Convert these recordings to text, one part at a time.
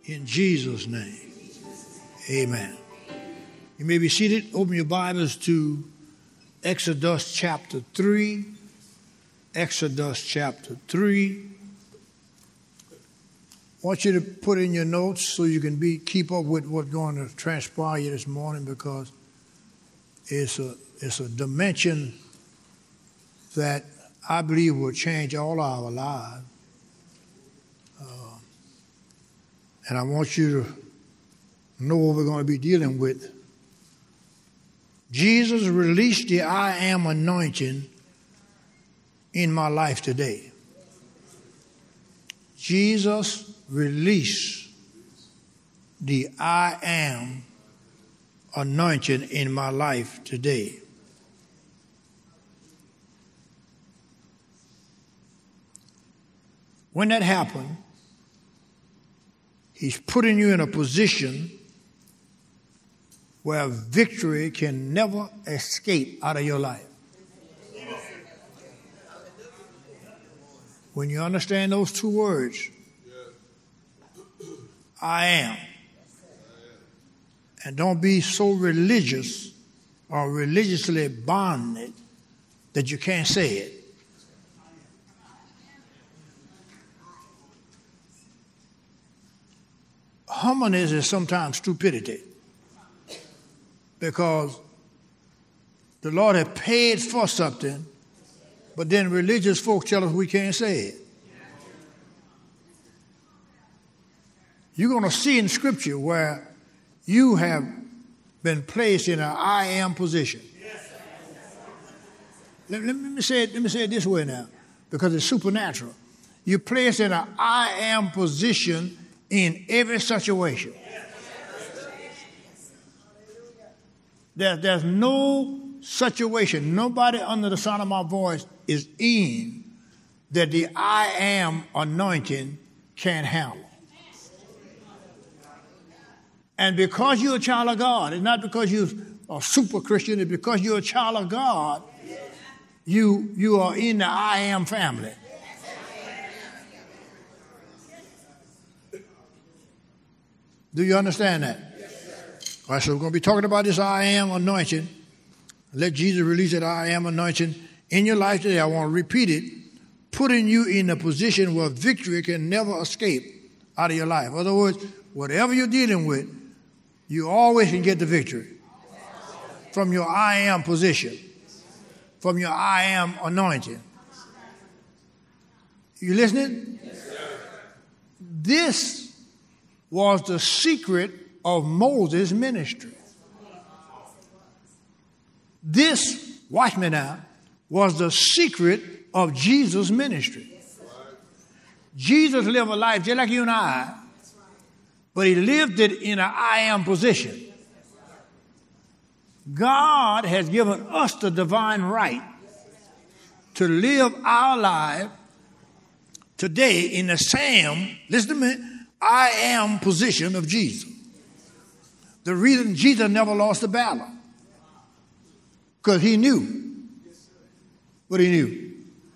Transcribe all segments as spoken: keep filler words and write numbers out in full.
In Jesus' name, amen. You may be seated. Open your Bibles to Exodus chapter three. Exodus chapter three. I want you to put in your notes so you can be keep up with what's going to transpire you this morning, because it's a it's a dimension that I believe will change all our lives. Uh, and I want you to know what we're going to be dealing with. Jesus released the I am anointing in my life today. Jesus released the I am anointing in my life today. When that happened, he's putting you in a position where victory can never escape out of your life. When you understand those two words, I am. And don't be so religious or religiously bonded that you can't say it. Humbleness is sometimes stupidity, because the Lord has paid for something, but then religious folk tell us we can't say it. You're going to see in Scripture where you have been placed in an I am position. Let, let, me say it, let me say it this way now, because it's supernatural. You're placed in an I am position in every situation. There, there's no situation, nobody under the sound of my voice is in that the I am anointing can't handle. And because you're a child of God, it's not because you're a super Christian, it's because you're a child of God, you, you are in the I am family. Do you understand that? Yes, all right, so we're going to be talking about this I am anointing. Let Jesus release that I am anointing in your life today. I want to repeat it, putting you in a position where victory can never escape out of your life. In other words, whatever you're dealing with, you always can get the victory from your I am position, from your I am anointing. You listening? Yes, sir. This was the secret of Moses' ministry. This, watch me now, was the secret of Jesus' ministry. Jesus lived a life just like you and I, but he lived it in an I am position. God has given us the divine right to live our life today in the same, listen to me, I am position of Jesus. The reason Jesus never lost the battle, because he knew what he knew.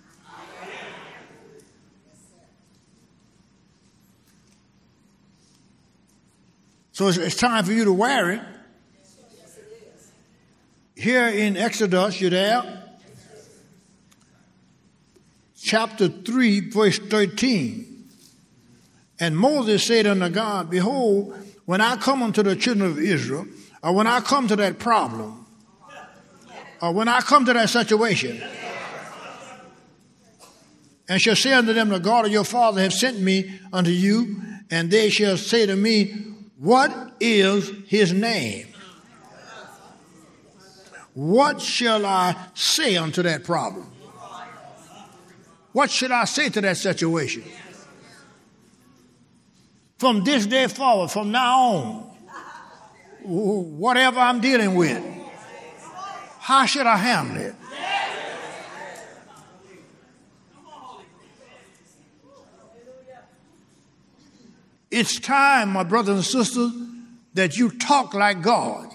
So it's, it's time for you to wear it. Here in Exodus, you there? Chapter three, verse thirteen. And Moses said unto God, behold, when I come unto the children of Israel, or when I come to that problem, or when I come to that situation, and shall say unto them, the God of your father hath sent me unto you, and they shall say to me, what is his name? What shall I say unto that problem? What should I say to that situation? From this day forward, from now on, whatever I'm dealing with, how should I handle it? It's time, my brothers and sisters, that you talk like God.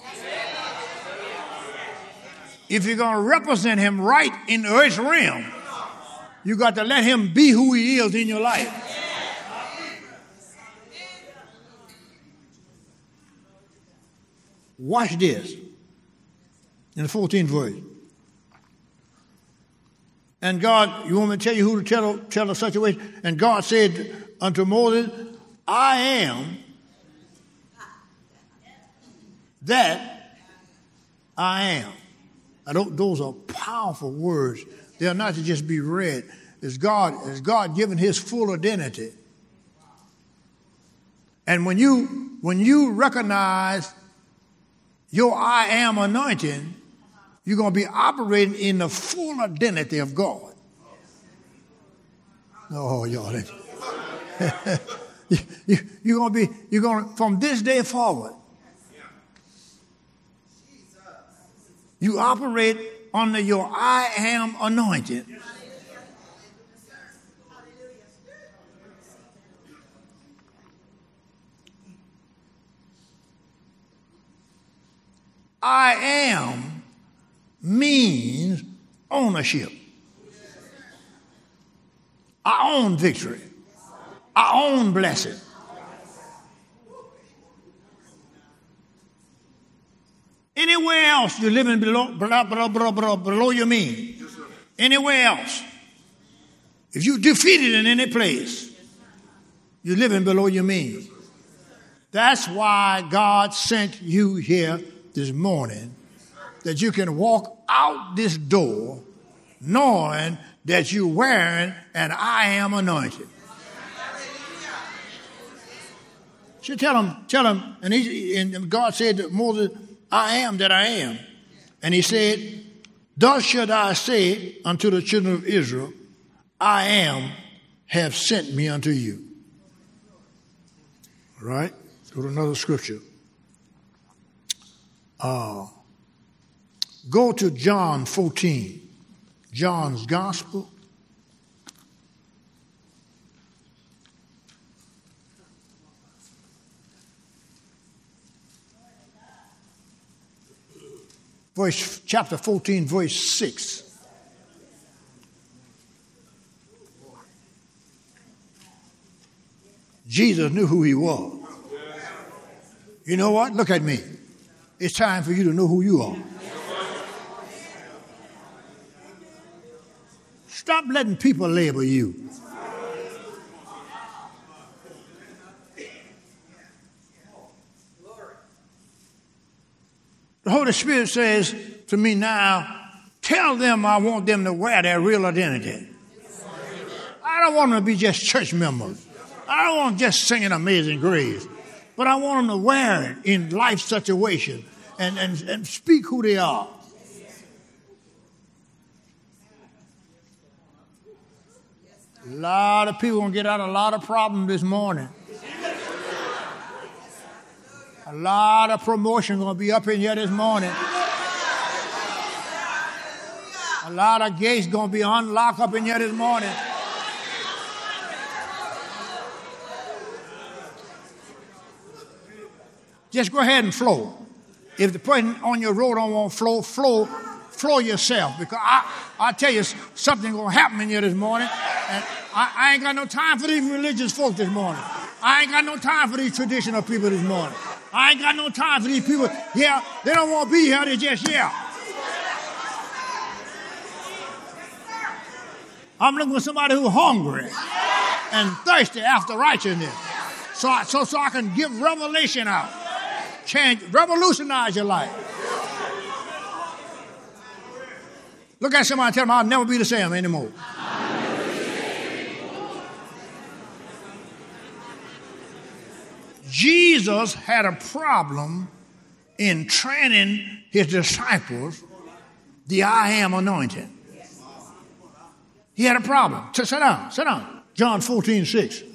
If you're going to represent him right in the earth realm, you got to let him be who he is in your life. Watch this. In the fourteenth verse. And God, you want me to tell you who to tell, tell the situation? And God said unto Moses, I am that I am. Now, those are powerful words. They are not to just be read. Is God, is God given his full identity. And when you, when you recognize your I am anointing, you're going to be operating in the full identity of God. Oh, y'all. you, you, you're going to be, you're going to, from this day forward, you operate under your I am anointing. I am means ownership. I own victory. I own blessing. Anywhere else you're living below, below, below, below, below your means. Anywhere else. If you're defeated in any place, you're living below your means. That's why God sent you here this morning, that you can walk out this door knowing that you're wearing an I am anointing. So tell him, tell him, and, he, and God said to Moses, I am that I am. And he said, thus should I say unto the children of Israel, I am have sent me unto you. All right? Go to another scripture. Uh, go to John fourteen, John's Gospel. Verse, chapter fourteen, verse six. Jesus knew who he was. You know what? Look at me. It's time for you to know who you are. Stop letting people label you. The Holy Spirit says to me now, tell them I want them to wear their real identity. I don't want them to be just church members. I don't want them just singing Amazing Grace. But I want them to wear it in life situation and, and, and speak who they are. A lot of people are going to get out of a lot of problems this morning. A lot of promotion going to be up in here this morning. A lot of gates going to be unlocked up in here this morning. Just go ahead and flow. If the person on your road don't want to flow, flow, flow yourself. Because I, I tell you, something going to happen in here this morning. And I, I ain't got no time for these religious folk this morning. I ain't got no time for these traditional people this morning. I ain't got no time for these people. Yeah, they don't want to be here. They just, yeah. I'm looking for somebody who's hungry and thirsty after righteousness. So I, so, so I can give revelation out. Change, revolutionize your life. Look at somebody and tell them, I'll never be the same anymore. Jesus had a problem in training his disciples the I am anointing. He had a problem. Sit down, sit down. John fourteen, six.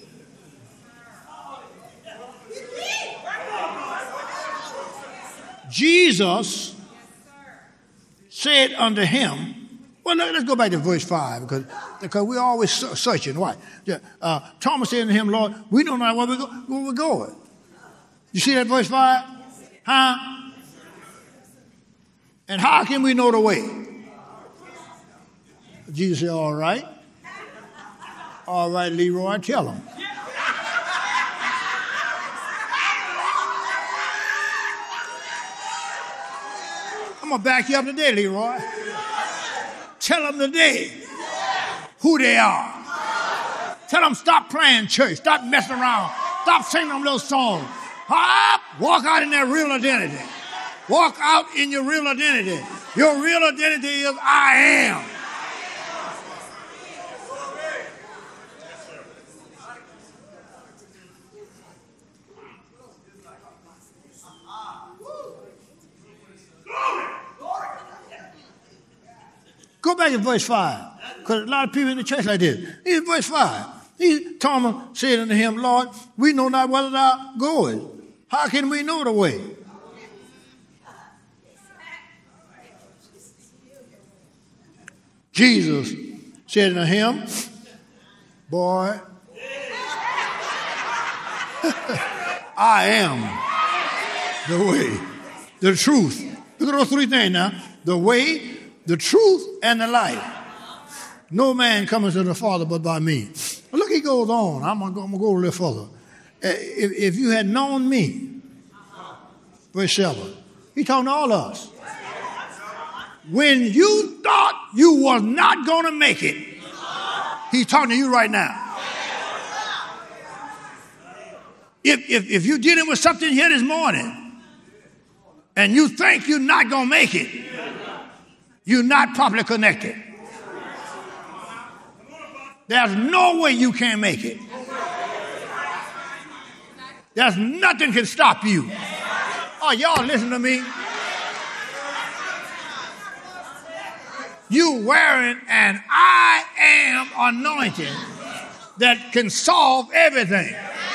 Jesus said unto him, well, let's go back to verse five, because, because we're always searching. Why? Uh, Thomas said unto him, Lord, we don't know where we're, go- where we're going. You see that verse five? Huh? And how can we know the way? Jesus said, all right. All right, Leroy, tell him. I'm going to back you up today, Leroy. Tell them today who they are. Tell them stop playing church. Stop messing around. Stop singing them little songs. Up, walk out in their real identity. Walk out in your real identity. Your real identity is I am. Go back to verse five. Because a lot of people in the church like this. Here's verse five. He, Thomas said unto him, Lord, we know not whither thou goest. How can we know the way? Jesus said unto him, boy, I am the way, the truth. Look at those three things now. The way, the truth, and the life. No man cometh to the Father but by me. But look, he goes on. I'm going to go a little further. If, if you had known me, verse seven, he's talking to all of us. When you thought you was not going to make it, he's talking to you right now. If, if, if you're dealing with something here this morning and you think you're not going to make it, you're not properly connected. There's no way you can make it. There's nothing can stop you. Oh, y'all listen to me. You wearing an I am anointing that can solve everything.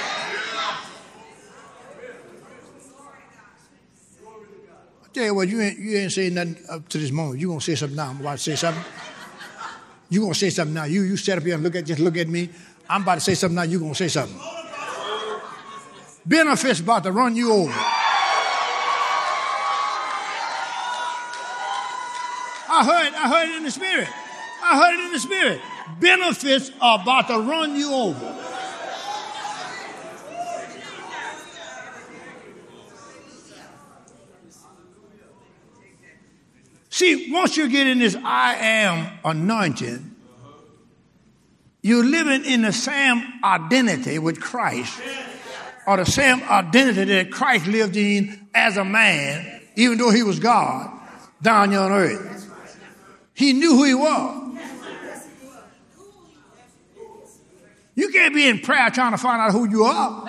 I tell you what, you ain't, you ain't saying nothing up to this moment. You're going to say something now. I'm about to say something. You're going to say something now. You, you sit up here and look at, just look at me. I'm about to say something now. You're going to say something. Benefits about to run you over. I heard, I heard it in the spirit. I heard it in the spirit. Benefits are about to run you over. See, once you get in this I am anointing, you're living in the same identity with Christ, or the same identity that Christ lived in as a man, even though he was God, down here on earth. He knew who he was. You can't be in prayer trying to find out who you are.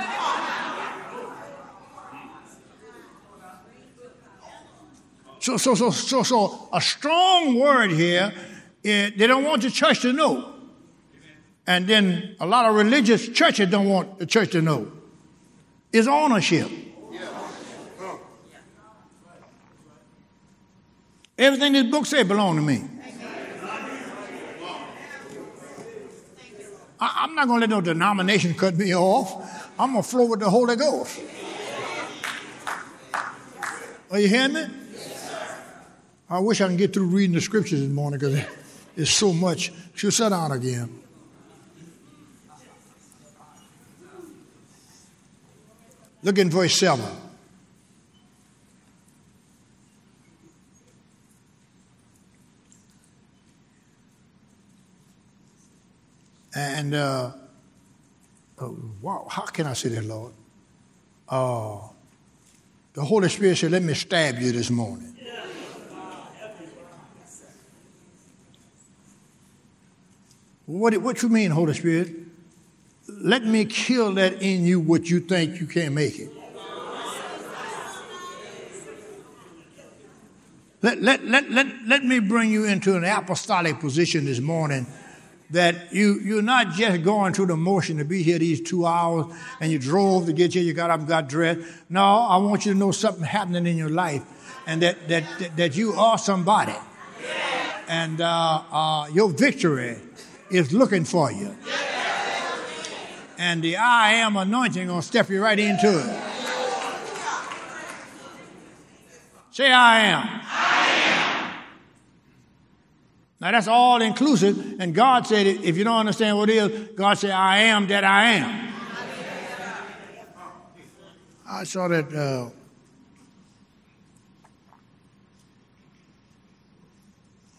So, so, so, so, so, a strong word here. They don't want the church to know, and then a lot of religious churches don't want the church to know. It's ownership. Everything this book says belongs to me. I, I'm not going to let no denomination cut me off. I'm going to flow with the Holy Ghost. Are you hearing me? I wish I can get through reading the scriptures this morning because there's so much. She'll sit down again. Look in verse seven. And, uh, oh, wow, how can I say that, Lord? Uh, the Holy Spirit said, let me stab you this morning. What, what you mean, Holy Spirit? Let me kill that in you what you think you can't make it. Let, let, let, let, let me bring you into an apostolic position this morning that you, you're not just going through the motion to be here these two hours and you drove to get here, you got up and got dressed. No, I want you to know something happening in your life and that, that, that, that you are somebody. And uh, uh, your victory is looking for you. And the I am anointing going to step you right into it. Say I am. I am. Now that's all inclusive. And God said, if you don't understand what it is, God said, I am that I am. I saw that uh,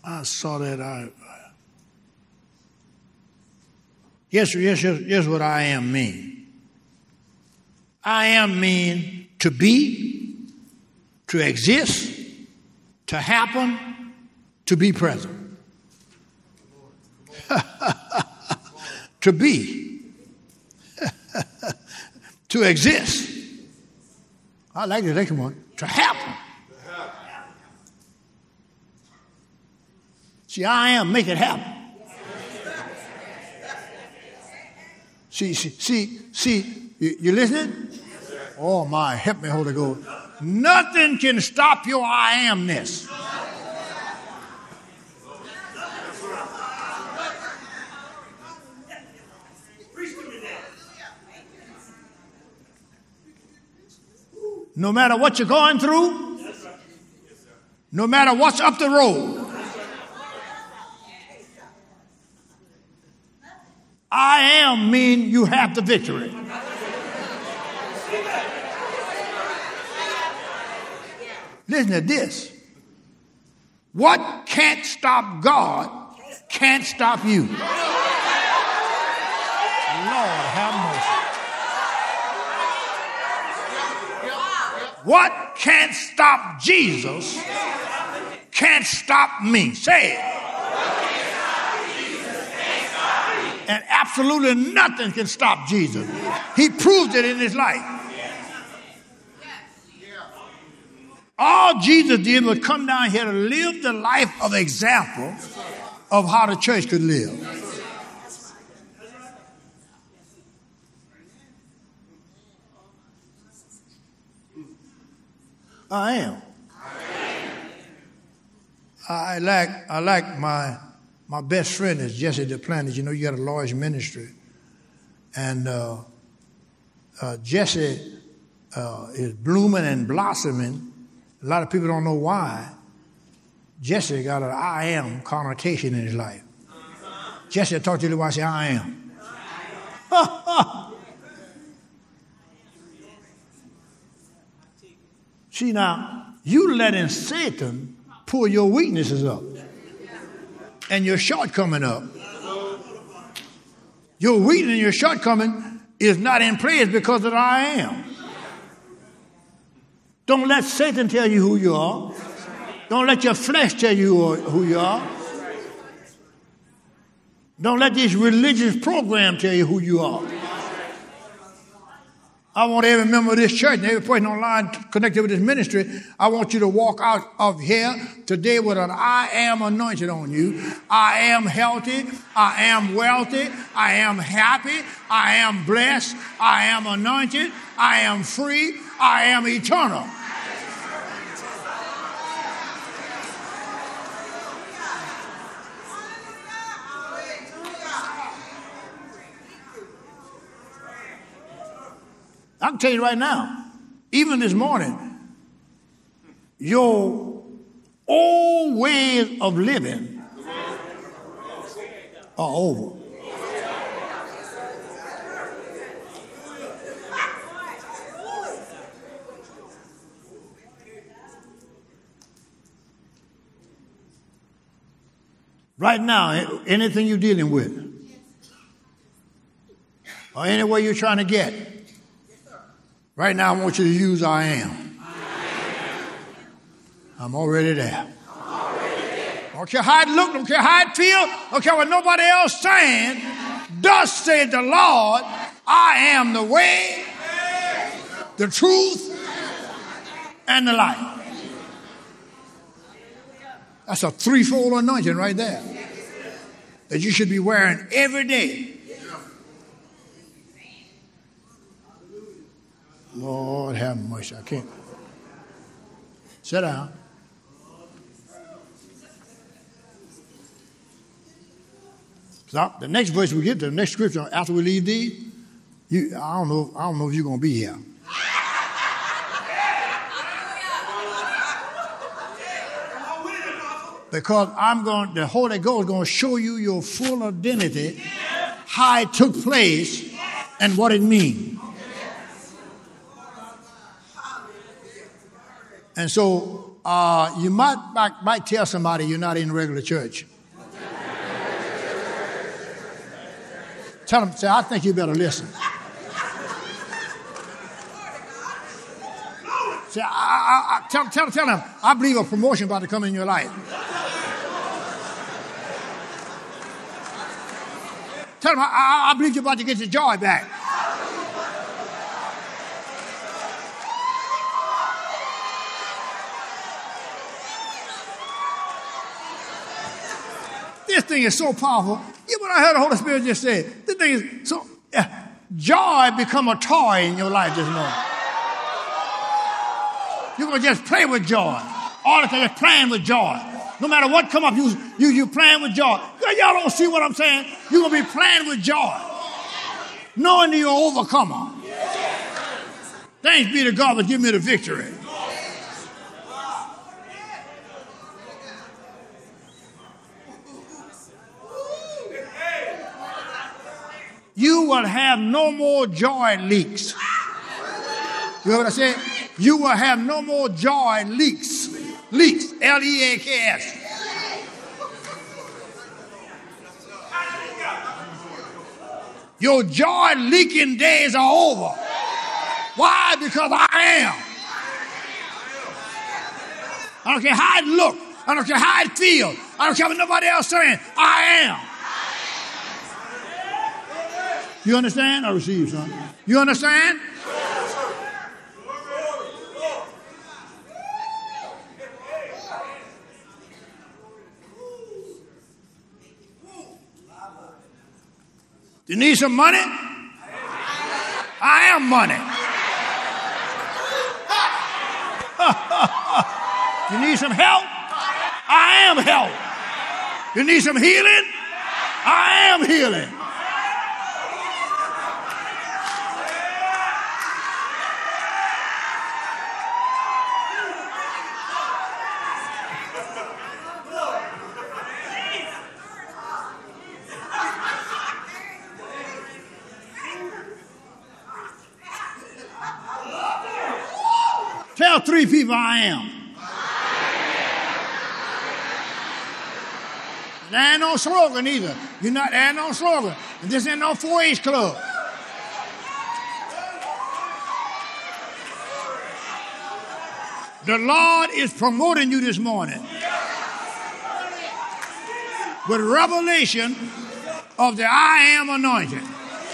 I saw that. I yes, yes, yes, yes. What I am mean. I am mean to be, to exist, to happen, to be present. To be, to exist. I like the next one. To happen. See, I am, make it happen. See, see, see, see, you, you listening? Oh my, help me, Holy Ghost. Nothing can stop your I amness. No matter what you're going through, no matter what's up the road, I am mean you have the victory. Listen to this. What can't stop God can't stop you. Lord have mercy. What can't stop Jesus can't stop me. Say it. And absolutely nothing can stop Jesus. He proved it in his life. All Jesus did was come down here to live the life of example of how the church could live. I am. I like I like my my best friend is Jesse Duplantis. You know, you got a large ministry, and uh, uh, Jesse uh, is blooming and blossoming. A lot of people don't know why. Jesse got an I am connotation in his life. Jesse, I talk to you about say I am. See now, you letting Satan pull your weaknesses up and your shortcoming up. Your weakness and your shortcoming is not in place because of the I am. Don't let Satan tell you who you are. Don't let your flesh tell you who you are. Don't let this religious program tell you who you are. I want every member of this church and every person online connected with this ministry, I want you to walk out of here today with an I am anointed on you. I am healthy. I am wealthy. I am happy. I am blessed. I am anointed. I am free. I am eternal. I can tell you right now, even this morning, your old ways of living are over. Right now, anything you're dealing with, or anywhere you're trying to get, right now, I want you to use I am. I'm already there. I don't care how it look, don't care how it feel, don't care what nobody else saying. Thus said the Lord, I am the way, the truth, and the life. That's a threefold anointing right there that you should be wearing every day. Lord have mercy. I can't. Sit down. Stop. The next verse we get to, the next scripture after we leave these, you, I don't know. I don't know if you're going to be here. Because I'm going. The Holy Ghost is going to show you your full identity, how it took place, and what it means. And so uh, you might, might might tell somebody you're not in regular church. Tell them, say, I think you better listen. Say, I, I, I, tell, tell, tell them, I believe a promotion about to come in your life. Tell them, I, I, I believe you're about to get your joy back. This thing is so powerful. You know what I heard the Holy Spirit just say? This thing is so, uh, joy become a toy in your life this morning. You're going to just play with joy. All the time, just playing with joy. No matter what come up, you, you, you playing with joy. Y'all don't see what I'm saying? You're going to be playing with joy. Knowing that you're an overcomer. Thanks be to God, but give me the victory. You will have no more joy leaks. You heard what I said? You will have no more joy leaks. Leaks. L E A K S. Your joy leaking days are over. Why? Because I am. I don't care how it look. I don't care how it feel. I don't care what nobody else saying. I am. You understand? I receive, son. You understand? You need some money? I am money. You need some help? I am help. You need some healing? I am healing. Tell three people I am. There ain't no slogan either. You're not, there ain't no slogan. And this ain't no four H club. The Lord is promoting you this morning with revelation of the I am anointing.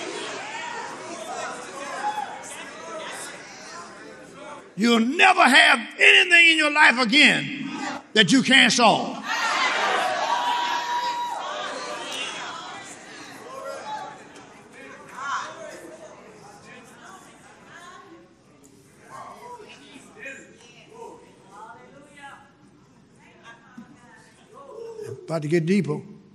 You'll never have anything in your life again that you can't solve. About to get deeper.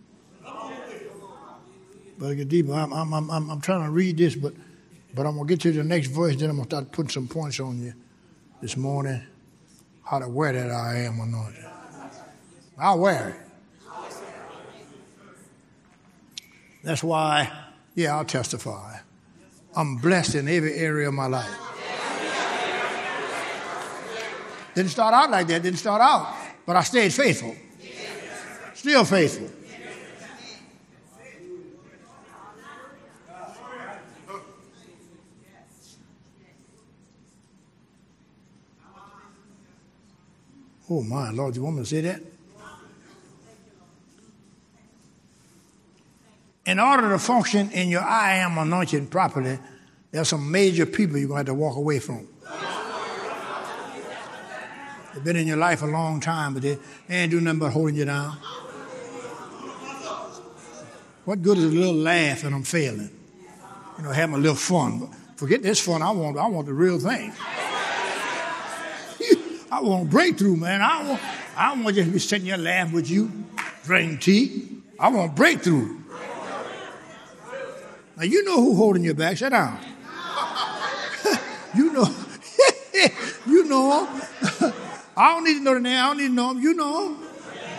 About to get deeper. I'm, I'm, I'm, I'm trying to read this, but, but I'm going to get to the next verse, then I'm going to start putting some points on you this morning. How to wear that I am anointing. I'll wear it. That's why, yeah, I'll testify. I'm blessed in every area of my life. Didn't start out like that, didn't start out. But I stayed faithful. Still faithful. Oh my Lord, you want me to say that? In order to function in your I am anointing properly, there's some major people you're going to have to walk away from. They've been in your life a long time, but they, they ain't doing nothing but holding you down. What good is a little laugh and I'm failing? You know, having a little fun. But forget this fun. I want, I want the real thing. I want breakthrough, man. I want, I don't want to just be sitting here laughing with you, drinking tea. I want breakthrough. Now, you know who's holding your back. Sit down. You know. You know him. I don't need to know the name. I don't need to know him. You know him.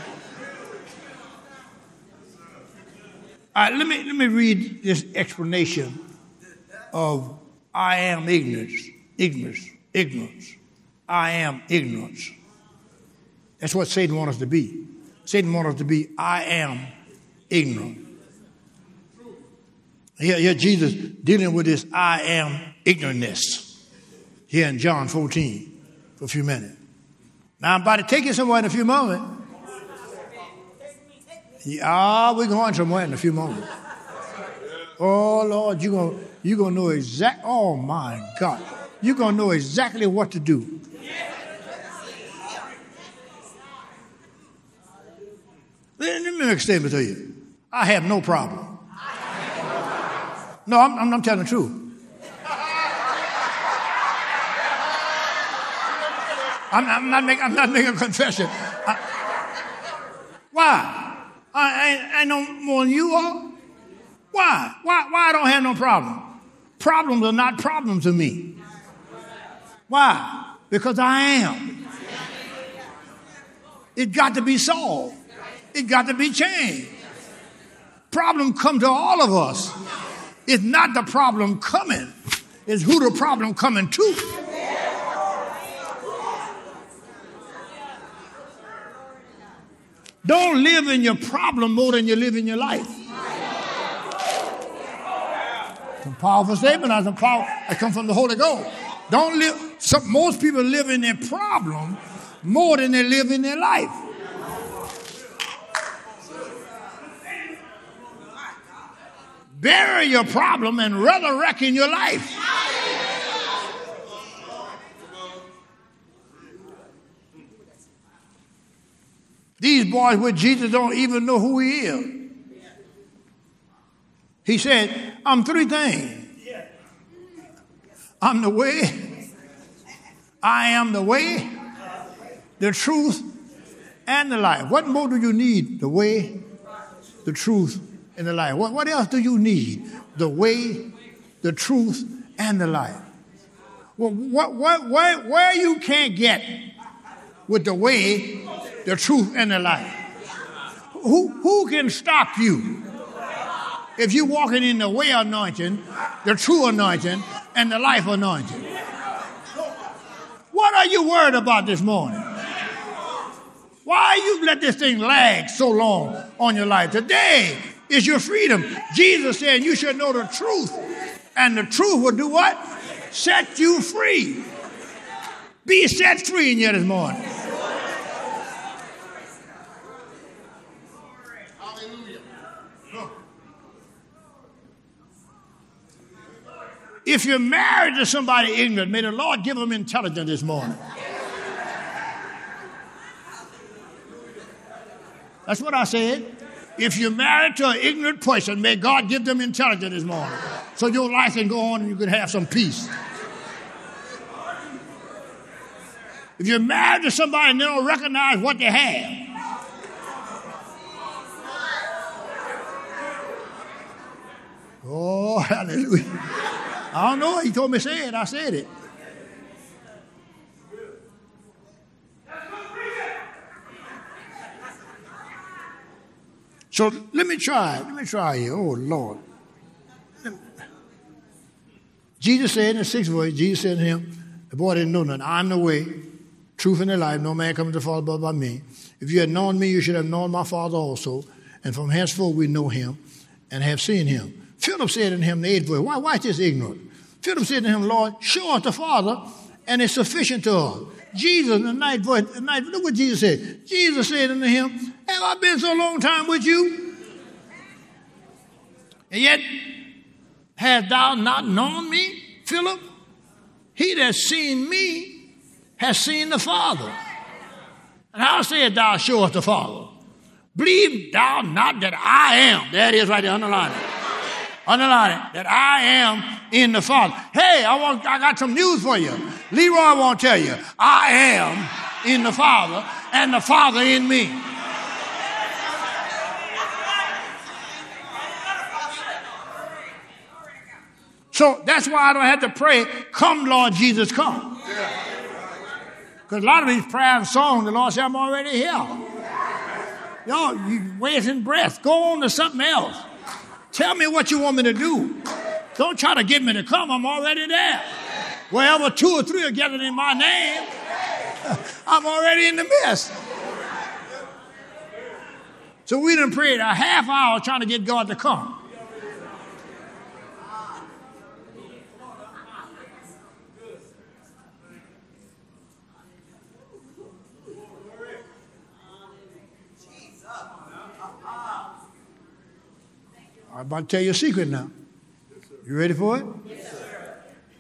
All right, let me, let me read this explanation of I am ignorance. Ignorance. Ignorance. I am ignorance. That's what Satan wants us to be. Satan wants us to be, I am ignorant. Here, here Jesus dealing with this I am ignorantness here in John fourteen for a few minutes. Now I'm about to take you somewhere in a few moments. Yeah, we're going somewhere in a few moments. Oh, Lord, you're going you're gonna know exactly, oh, my God. You're going to know exactly what to do. Let me make a statement to you. I have no problem. No, I'm, I'm, I'm telling the truth. I'm, I'm, not, make, I'm not making a confession. I, why? I ain't, I ain't no more than you are. Why? Why? Why I don't have no problem? Problems are not problems to me. Why? Because I am. It got to be solved. It got to be changed. Problem come to all of us. It's not the problem coming. It's who the problem coming to. Don't live in your problem more than you live in your life. Some powerful statement. Some power. I come from the Holy Ghost. Don't live. Some, most people live in their problem more than they live in their life. Bury your problem and resurrect in your life. These boys with Jesus don't even know who he is. He said, I'm three things. I'm the way. I am the way, the truth, and the life. What more do you need? The way, the truth, and the life. What, what else do you need? The way, the truth, and the life. Well, what, what, where, where you can't get with the way, the truth, and the life? Who, who can stop you if you're walking in the way anointing, the true anointing, and the life anointing? What are you worried about this morning? Why you let this thing lag so long on your life? Today is your freedom. Jesus said you should know the truth, and the truth will do what? Set you free. Be set free in here this morning. If you're married to somebody ignorant, may the Lord give them intelligence this morning. That's what I said. If you're married to an ignorant person, may God give them intelligence this morning, so your life can go on and you can have some peace. If you're married to somebody and they don't recognize what they have, oh, hallelujah. I don't know. He told me to say it. I said it. So let me try. Let me try here. Oh, Lord. Jesus said in the sixth verse, Jesus said to him, the boy didn't know nothing. I'm the way, truth, and the life. No man comes to the Father but by me. If you had known me, you should have known my Father also. And from henceforth we know him and have seen him. Philip said to him, the eighth verse, why, why is this ignorant? Philip said to him, Lord, show us the Father, and it's sufficient to us. Jesus, in the ninth verse, the ninth, look what Jesus said. Jesus said unto him, have I been so long time with you? And yet, hast thou not known me, Philip? He that seen me has seen the Father. And how said thou, show us the Father? Believe thou not that I am. There it is right there, underline it. Underline it, that I am in the Father. Hey, I want, I got some news for you. Leroy won't tell you. I am in the Father, and the Father in me. So that's why I don't have to pray, come, Lord Jesus, come. Because a lot of these prayers and songs, the Lord said, I'm already here. Y'all, you wasting breath. Go on to something else. Tell me what you want me to do. Don't try to get me to come. I'm already there. Wherever two or three are gathered in my name, I'm already in the midst. So we done prayed a half hour trying to get God to come. I'm about to tell you a secret now. You ready for it? Yes, sir.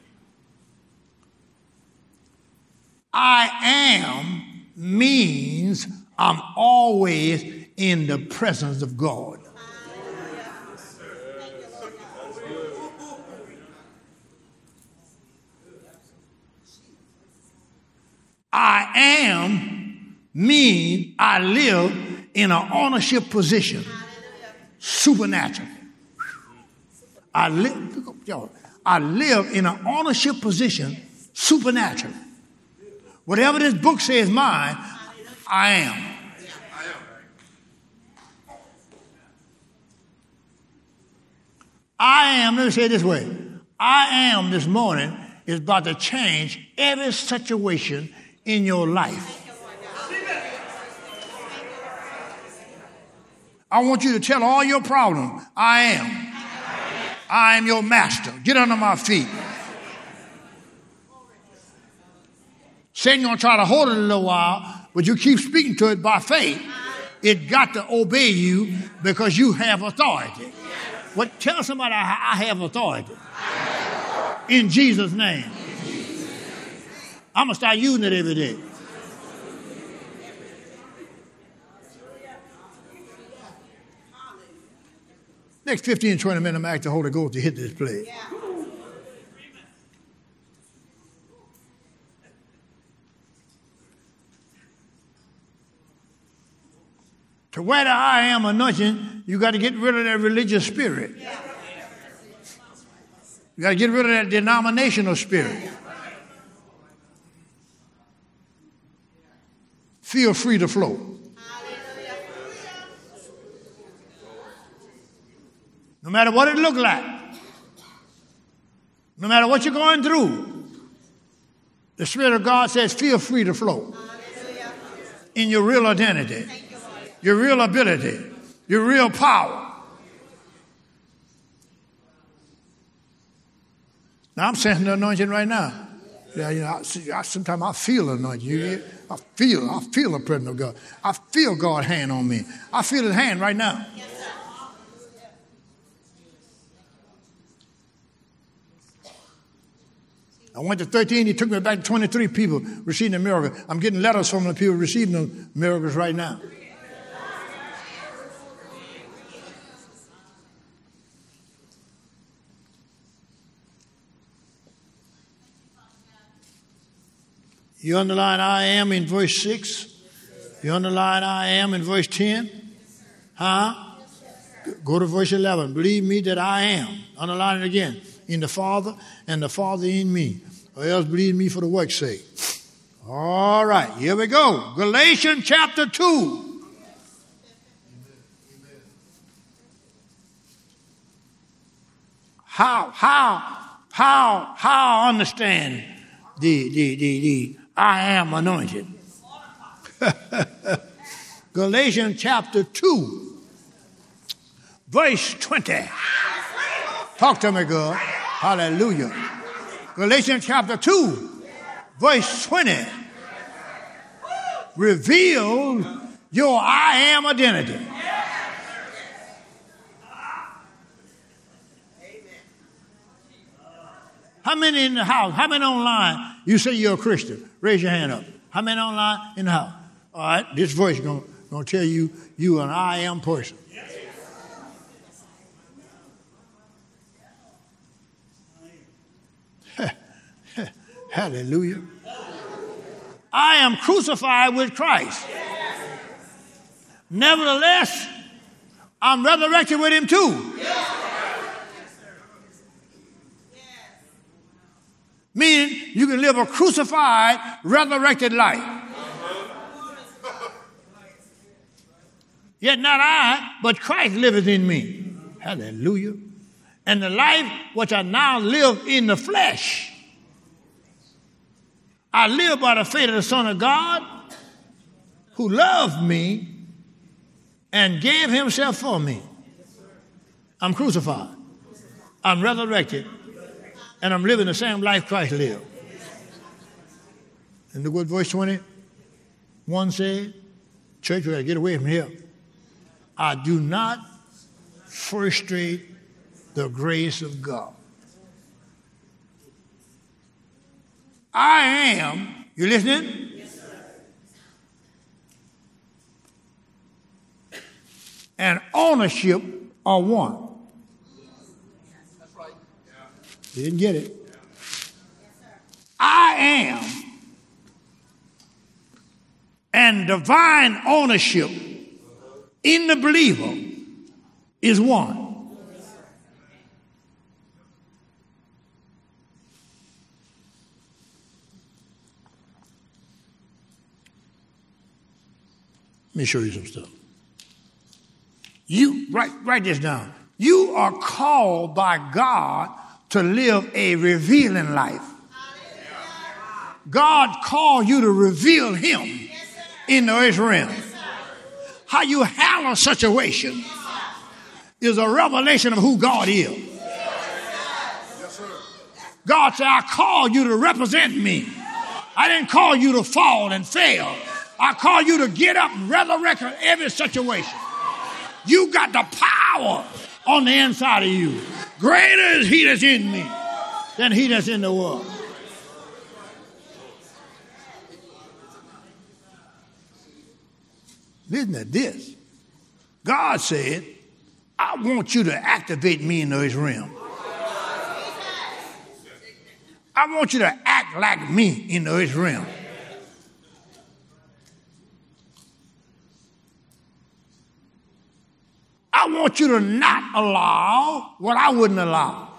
I am means I'm always in the presence of God. I am means I live in an ownership position. Supernatural. I live, yo, I live in an ownership position, supernatural. Whatever this book says mine, I am. I am, let me say it this way. I am this morning is about to change every situation in your life. I want you to tell all your problems, I am. I am your master. Get under my feet. Satan gonna try to hold it a little while, but you keep speaking to it by faith. It got to obey you because you have authority. What? Tell somebody I, I have authority. In Jesus' name. I'm gonna start using it every day. Next fifteen, twenty minutes, I'm going to ask the Holy Ghost to hit this place. Yeah. To wear the I am anointing, you got to get rid of that religious spirit. Yeah. You got to get rid of that denominational spirit. Feel free to flow. No matter what it look like, no matter what you're going through, the Spirit of God says, feel free to flow in your real identity, your real ability, your real power. Now I'm sensing the anointing right now. Yeah, you know, I, see, I, sometimes I feel anointing. You get, I feel, I feel the presence of God. I feel God's hand on me. I feel His hand right now. I went to thirteen, he took me back to twenty-three people receiving the miracle. I'm getting letters from the people receiving the miracles right now. You underline I am in verse six? You underline I am in verse ten? Huh? Go to verse eleven. Believe me that I am. Underline it again. In the Father and the Father in me. Or else believe me for the work's sake. All right, here we go. Galatians chapter two. How, how, how, how I understand the, the, the, the I am anointed. Galatians chapter two, verse twenty. Talk to me, God. Hallelujah. Galatians chapter two, verse twenty. Reveal your I am identity. How many in the house? How many online? You say you're a Christian. Raise your hand up. How many online in the house? All right, this voice is going to tell you you an I am person. Hallelujah. I am crucified with Christ. Nevertheless, I'm resurrected with him too. Meaning you can live a crucified, resurrected life. Yet not I, but Christ liveth in me. Hallelujah. And the life which I now live in the flesh, I live by the faith of the Son of God who loved me and gave himself for me. I'm crucified. I'm resurrected. And I'm living the same life Christ lived. And look what verse twenty-one said. Church, we got to get away from here. I do not frustrate the grace of God. I am, you listening? Yes, sir. And ownership are one. That's right. You didn't get it. I am and divine ownership in the believer is one. Let me show you some stuff. You write, write this down. You are called by God to live a revealing life. God called you to reveal him in the earth realm. How you handle a situation is a revelation of who God is. God said, I called you to represent me. I didn't call you to fall and fail. I call you to get up and resurrect every situation. You got the power on the inside of you. Greater is he that's in me than he that's in the world. Listen to this. God said, I want you to activate me in this realm. I want you to act like me in this realm. I want you to not allow what I wouldn't allow.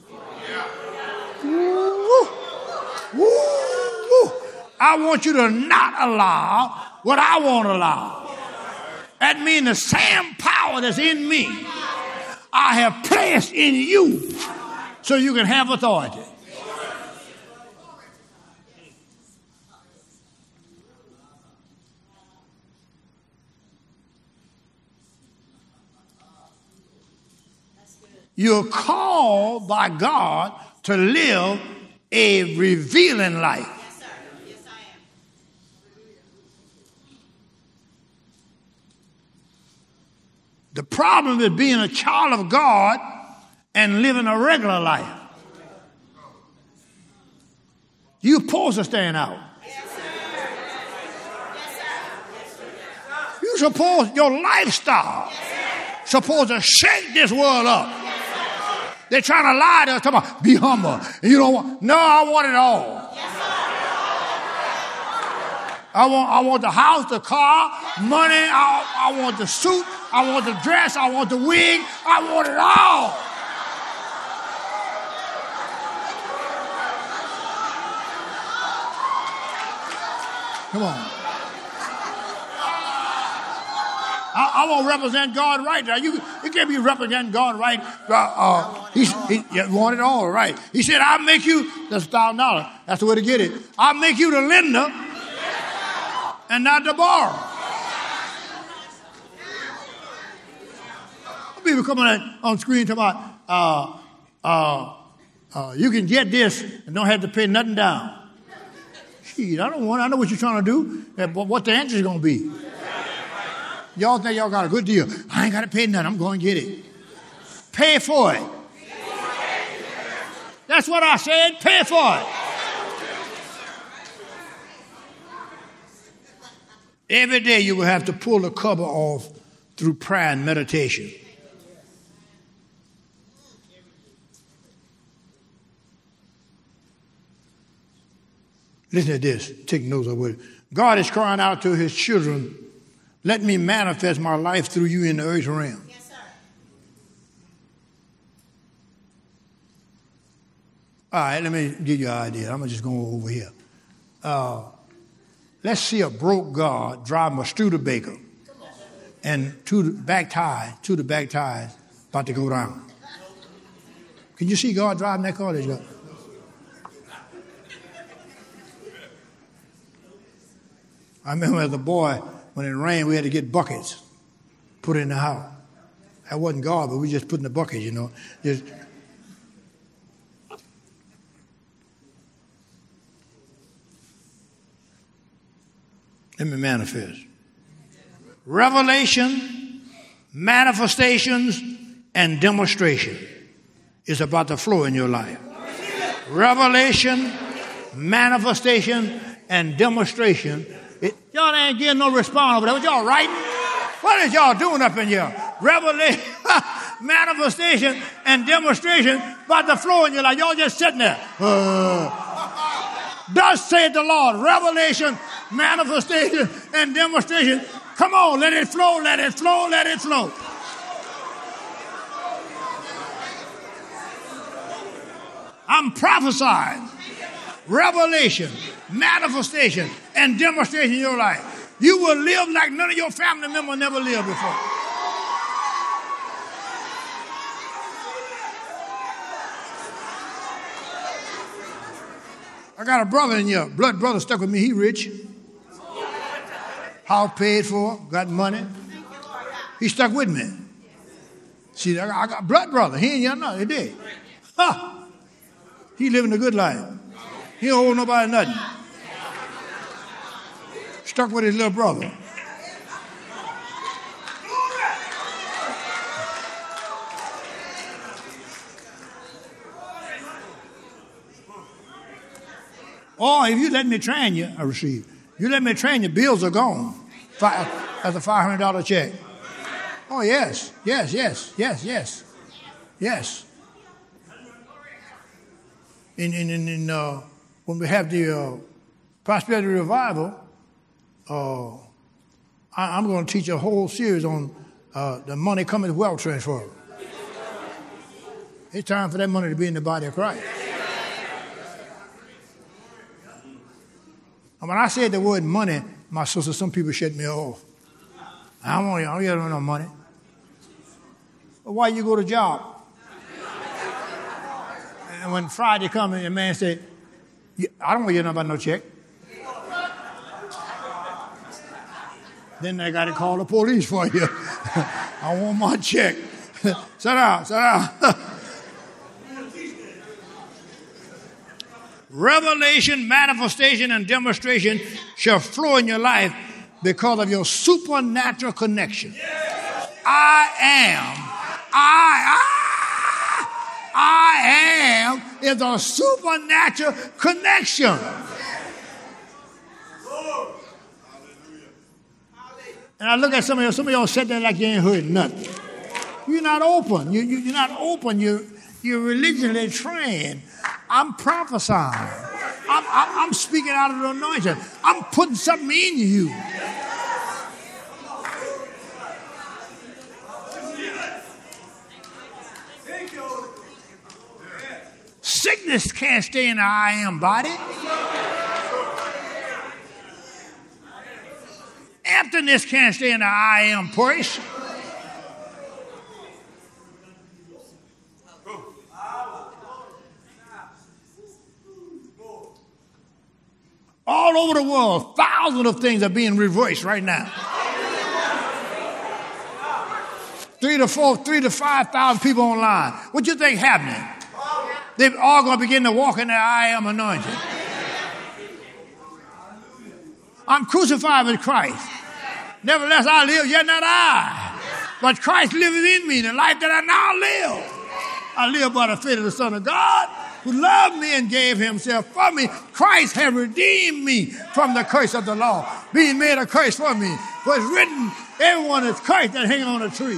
Woo, woo, woo. I want you to not allow what I won't allow. That means the same power that's in me, I have placed in you so you can have authority. You're called by God to live a revealing life. Yes, sir. Yes, I am. The problem is being a child of God and living a regular life. You're supposed to stand out. Yes, sir. Yes, sir. You're supposed, your lifestyle supposed to shake this world up. They're trying to lie to us, talking about, be humble. And you don't want, no, I want it all. I want, I want the house, the car, money, I, I want the suit, I want the dress, I want the wig, I want it all. Come on. I, I want to represent God right now. You, you can't be representing God right. Uh, uh, he, he you want it all right. He said, I'll make you, that's a thousand dollars. That's the way to get it. I'll make you the lender and not the borrower. People coming on, on screen talking about, uh, uh, uh, you can get this and don't have to pay nothing down. Gee, I don't want I know what you're trying to do, but what the answer is going to be. Y'all think y'all got a good deal. I ain't got to pay nothing. I'm going to get it. Pay for it. That's what I said. Pay for it. Every day you will have to pull the cover off through prayer and meditation. Listen to this. Take notes of it. God is crying out to his children, let me manifest my life through you in the earth realm. Yes, sir. All right, let me give you an idea. I'm going to just go over here. Uh, let's see a broke God driving a Studebaker and to the back tire, to the back tires about to go down. Can you see God driving that car? There you go. I remember as a boy, when it rained, we had to get buckets, put it in the house. That wasn't God, but we just put in the bucket, you know. Just let me manifest. Revelation, manifestations, and demonstration is about to flow in your life. Revelation, manifestation, and demonstration. It, y'all ain't getting no response over there. What y'all writing? What is y'all doing up in here? Revelation, manifestation, and demonstration about to flow in your life. Y'all just sitting there. Uh, thus saith the Lord. Revelation, manifestation, and demonstration. Come on, let it flow, let it flow, let it flow. I'm prophesying revelation, manifestation, and demonstration in your life. You will live like none of your family members never lived before. I got a brother in here, blood brother stuck with me. He rich. House paid for, got money. He stuck with me. See, I got, I got blood brother. He ain't young nothing. He did. Huh. He living a good life. He don't owe nobody nothing. Stuck with his little brother. Or if you let me train you, I receive. You let me train you, bills are gone. Five, that's a five hundred dollars check. Oh, yes, yes, yes, yes, yes, yes. In, in, in, in uh, when we have the uh, Prosperity Revival, uh, I, I'm going to teach a whole series on uh, the money coming to wealth transfer. It's time for that money to be in the body of Christ. And when I said the word money, my sister, some people shut me off. I don't want you, I don't want no money. But why you go to job? And when Friday comes and the man said, I don't want you to know about no check. Then they got to call the police for you. I want my check. Sit down, sit down. Revelation, manifestation, and demonstration shall flow in your life because of your supernatural connection. I am, I, I, I am is a supernatural connection. And I look at some of y'all, some of y'all sit there like you ain't heard nothing. You're not open. You, you, you're not open. You, you're religiously trained. I'm prophesying. I'm, I'm, I'm speaking out of the anointing. I'm putting something in you. Sickness can't stay in the I am body. Emptiness can't stay in the I am purse. All over the world, thousands of things are being reversed right now. Three to four, three to five thousand people online. What you think happening? They're all going to begin to walk in the I am anointing. I'm crucified with Christ. Nevertheless, I live, yet not I. But Christ liveth in me, the life that I now live. I live by the faith of the Son of God, who loved me and gave himself for me. Christ has redeemed me from the curse of the law, being made a curse for me. For it's written, everyone is cursed that hang on a tree.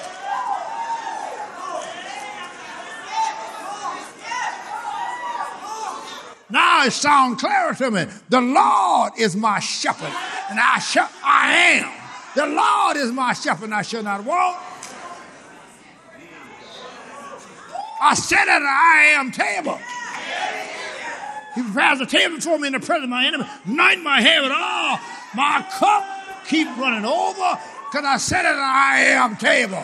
Now it sounds clearer to me. The Lord is my shepherd, and I shall, I am. The Lord is my shepherd, and I shall not want. I sit at an I am table. He prepares a table for me in the presence of my enemy. Anoint my head with oil. My cup keep running over because I sit at an I am table.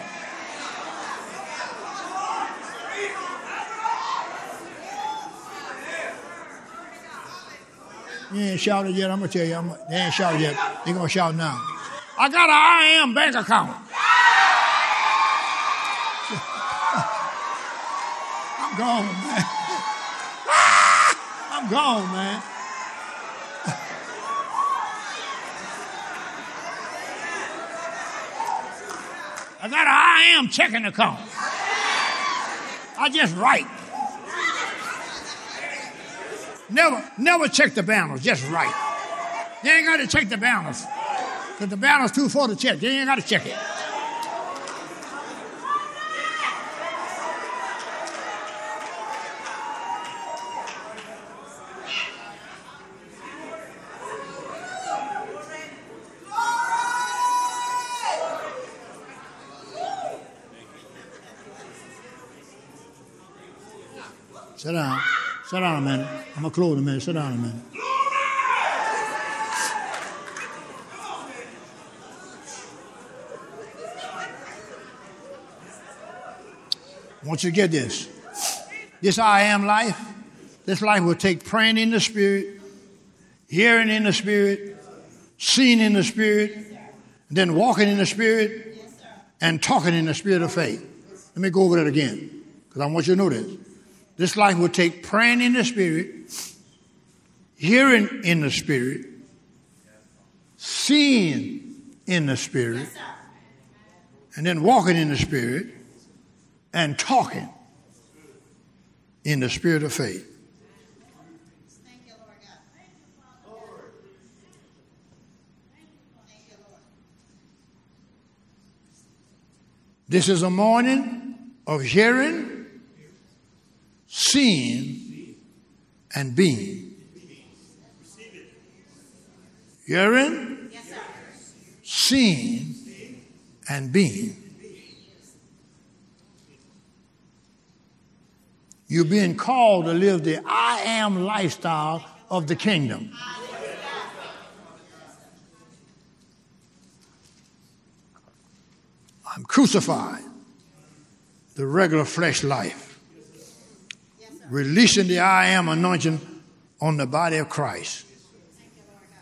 You ain't shouted yet. I'm going to tell you. I'm, they ain't shouted yet. They're going to shout now. I got an I am bank account. I'm gone, man. I'm gone, man. I got an I am checking account. I just write. Never, never check the balance, just write. You ain't got to check the balance. Because the balance too full to check. You ain't got to check it. Sit down. Sit down a minute. I'm going to close in a minute. Sit down a minute. I want you to get this. This I am life, this life will take praying in the Spirit, hearing in the Spirit, seeing in the Spirit, then walking in the Spirit, and talking in the Spirit of faith. Let me go over that again, because I want you to know this. This life will take praying in the Spirit, hearing in the Spirit, seeing in the Spirit, and then walking in the Spirit, and talking in the Spirit of faith. Thank you, Lord God. Thank you, Lord. Thank you, Lord. This is a morning of hearing, seeing, and being. Hearing, Yes, sir. seeing, and being. You're being called to live the I am lifestyle of the kingdom. I'm crucified, the regular flesh life, releasing the I am anointing on the body of Christ. Thank you, Lord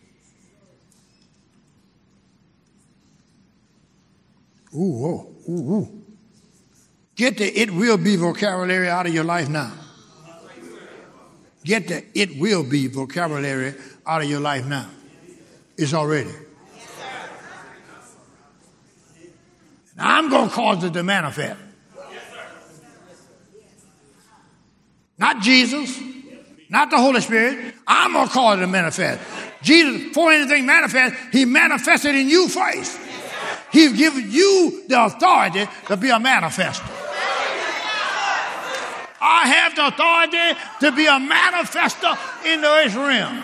God. Ooh, oh, ooh, ooh. Get the it will be vocabulary out of your life now. Get the it will be vocabulary out of your life now. It's already. And I'm going to cause it to manifest. Not Jesus, not the Holy Spirit. I'm going to cause it to manifest. Jesus, before anything manifests, he manifested in you first. He's given you the authority to be a manifester. I have the authority to be a manifester in the earth realm.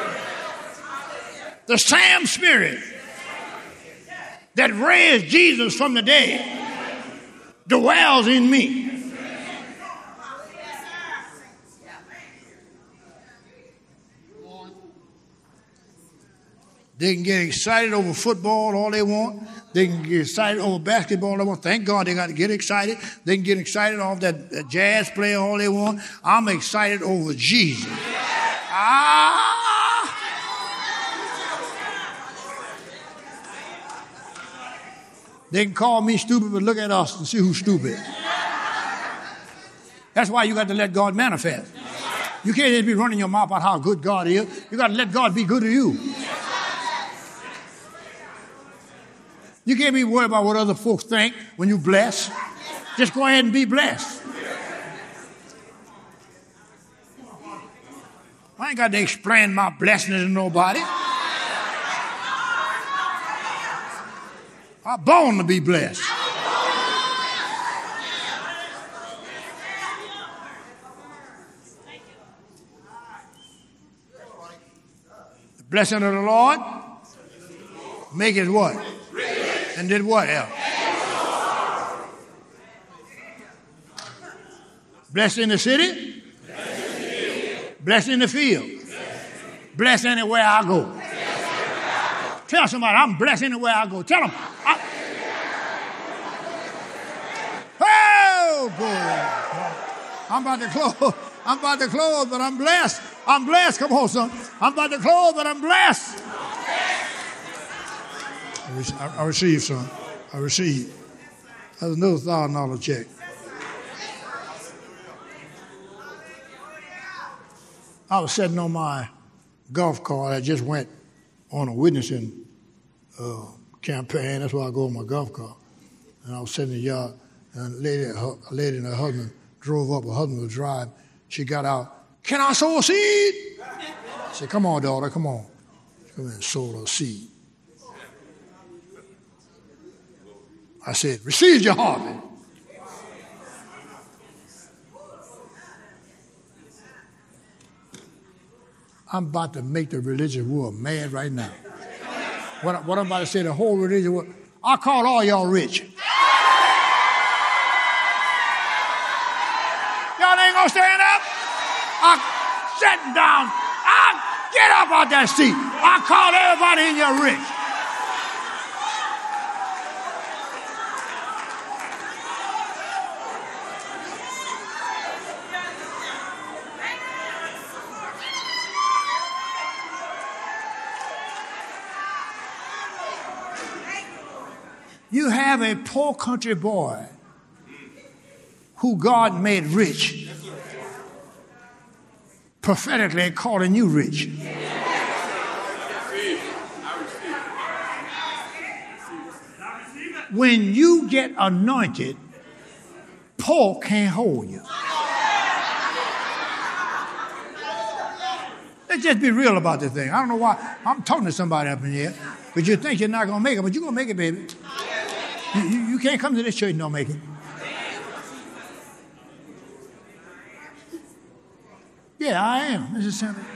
The same Spirit that raised Jesus from the dead dwells in me. They can get excited over football all they want. They can get excited over basketball all they want. Thank God they got to get excited. They can get excited off that, that jazz player all they want. I'm excited over Jesus. Ah! They can call me stupid, but look at us and see who's stupid. That's why you got to let God manifest. You can't just be running your mouth about how good God is. You got to let God be good to you. You can't be worried about what other folks think when you bless. Just go ahead and be blessed. I ain't got to explain my blessings to nobody. I'm born to be blessed. The blessing of the Lord make it what? And did what else? Blessed in the city. Blessed in the field. Blessed anywhere I go. Tell somebody, I'm blessed anywhere I go. Tell them. I, oh, boy. I'm about to close. I'm about to close, but I'm blessed. I'm blessed. Come on, son. I'm about to close, but I'm blessed. I, I receive, son. I receive. That's another thousand dollar check. I was sitting on my golf cart. I just went on a witnessing uh, campaign. That's why I go on my golf cart. And I was sitting in the yard, and a lady, a lady and her husband drove up. Her husband was driving. She got out. Can I sow a seed? I said, come on, daughter, come on. Come in and sow a seed. I said, receive your harvest. I'm about to make the religious world mad right now. What, what I'm about to say, the whole religious world, I call all y'all rich. Y'all ain't gonna stand up? I'm sitting down. I get up out that seat. I call everybody in here rich. You have a poor country boy who God made rich, prophetically calling you rich. When you get anointed, poor can't hold you. Let's just be real about this thing. I don't know why I'm talking to somebody up in here, but you think you're not going to make it, but you're going to make it, baby. You, you, you can't come to this church and don't make it. Yeah, I am. This is simple.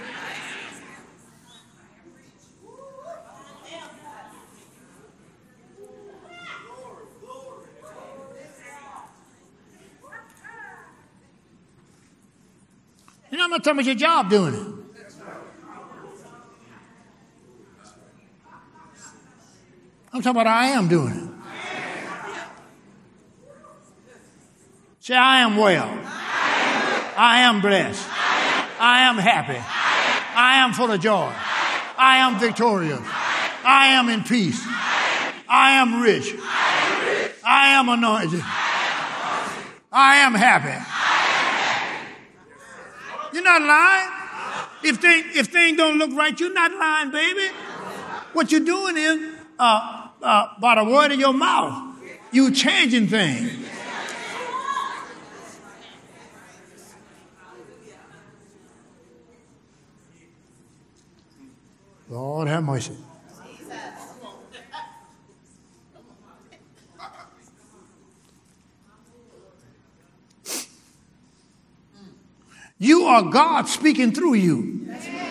You know, I'm not talking about your job doing it. I'm talking about I am doing it. Say, I am well. I am blessed. I am happy. I am full of joy. I am victorious. I am in peace. I am rich. I am anointed. I am happy. You're not lying. If things, if things don't look right, you're not lying, baby. What you're doing is, uh, uh, by the word of your mouth, you're changing things. Lord have mercy. You are God speaking through you.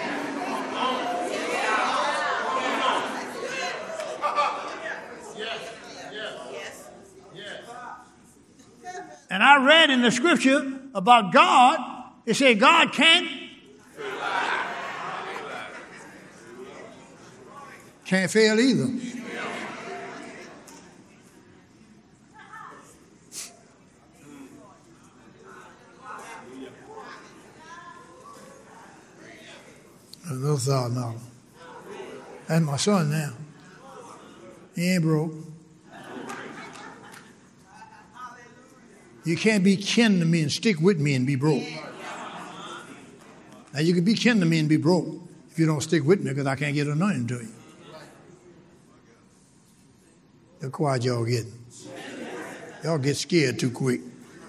And I read in the scripture about God, it said God can't Can't fail either. Another thousand dollars. That's my son now. He ain't broke. You can't be kin to me and stick with me and be broke. Now you can be kin to me and be broke if you don't stick with me because I can't get anointing to you. Look how quiet y'all getting. Y'all get scared too quick.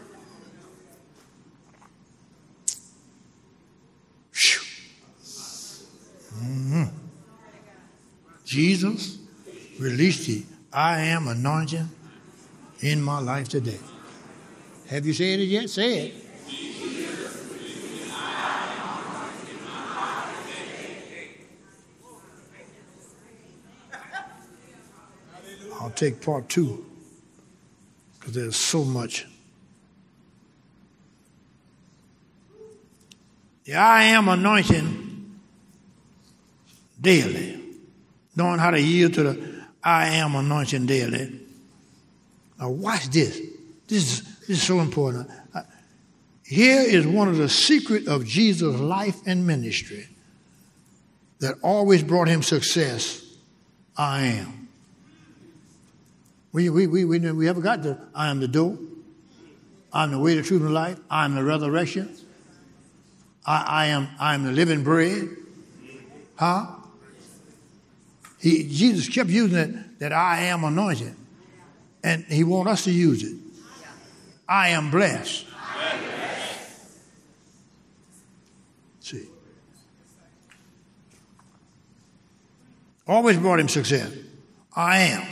Mm-hmm. Jesus released the I am anointing in my life today. Have you said it yet? Say it. I'll take part two because there's so much. The I am anointing daily. Knowing how to yield to the I am anointing daily. Now watch this. This is, this is so important. Here is one of the secrets of Jesus' life and ministry that always brought him success. I am. We, we, we, we, we haven't got the I am the door. I'm the way, the truth, and the life. I'm the resurrection. I, I am I am the living bread. Huh? He, Jesus kept using it, that I am anointed. And he wants us to use it. I am blessed. See. Always brought him success. I am.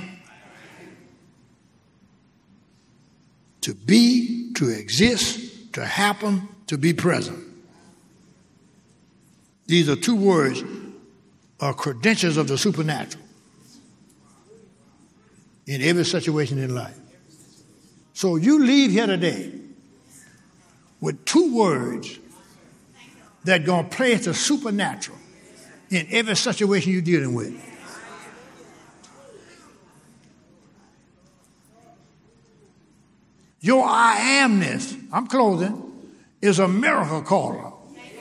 To be, to exist, to happen, to be present. These are two words, are credentials of the supernatural in every situation in life. So you leave here today with two words that are going to place the supernatural in every situation you're dealing with. Your I amness, I'm closing, is a miracle caller.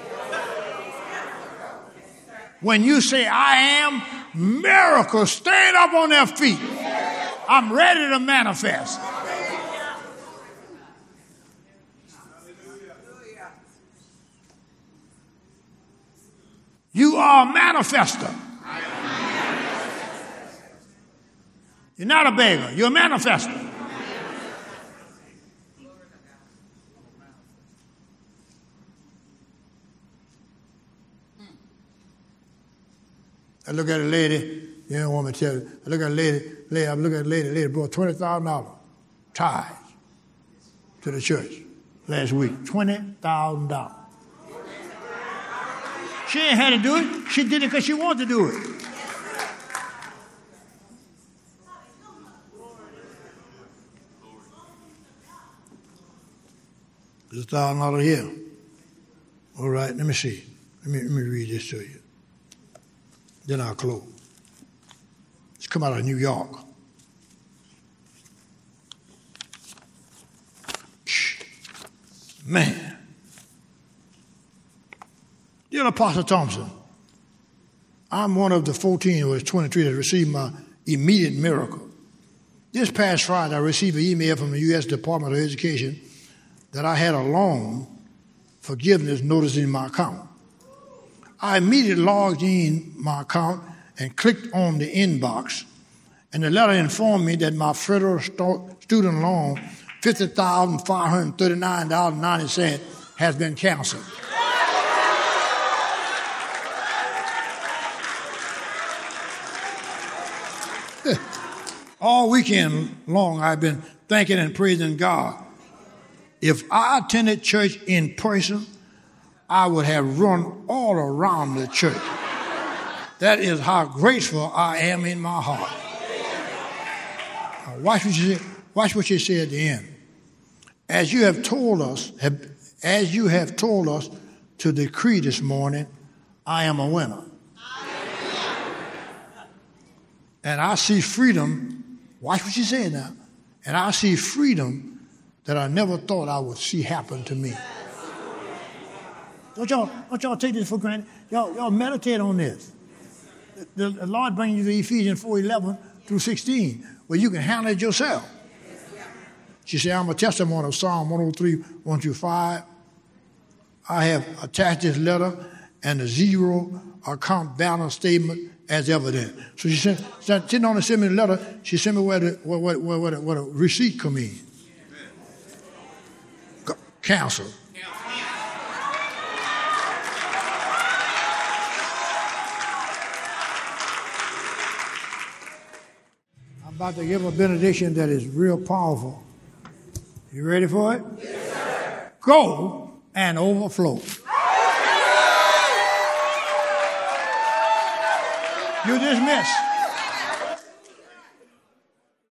When you say I am, miracles stand up on their feet. I'm ready to manifest. You are a manifester. You're not a beggar. You're a manifester. I look at a lady, you don't want me to tell you. I look at a lady, lady I look at a lady, lady brought twenty thousand dollars tithes to the church last week. twenty thousand dollars. She ain't had to do it. She did it because she wanted to do it. There's a thousand dollars here. All right, let me see. Let me, let me read this to you. Then I'll close. It's come out of New York. Man. Dear Apostle Thompson, I'm one of the fourteen, or twenty-three, that received my immediate miracle. This past Friday, I received an email from the U S Department of Education that I had a loan forgiveness notice in my account. I immediately logged in my account and clicked on the inbox, and the letter informed me that my federal st- student loan, fifty thousand five hundred thirty-nine dollars and ninety cents, has been canceled. All weekend long, I've been thanking and praising God. If I attended church in person, I would have run all around the church. That is how grateful I am in my heart. Now watch what you say, watch what you say at the end. As you have told us, have, as you have told us to decree this morning, I am a winner. And I see freedom. Watch what you say now. And I see freedom that I never thought I would see happen to me. Don't y'all, don't y'all take this for granted. Y'all, y'all meditate on this. The, the Lord brings you to Ephesians four eleven through sixteen, where you can handle it yourself. She said, I'm a testimony of Psalm one oh three, one through five. I have attached this letter and the zero account balance statement as evidence. So she sent, sitting on the send me the letter, she sent me where the where, where, where, where, the, where the receipt come in. Cancel. I'm about to give a benediction that is real powerful. You ready for it? Yes, sir. Go and overflow. You're dismissed.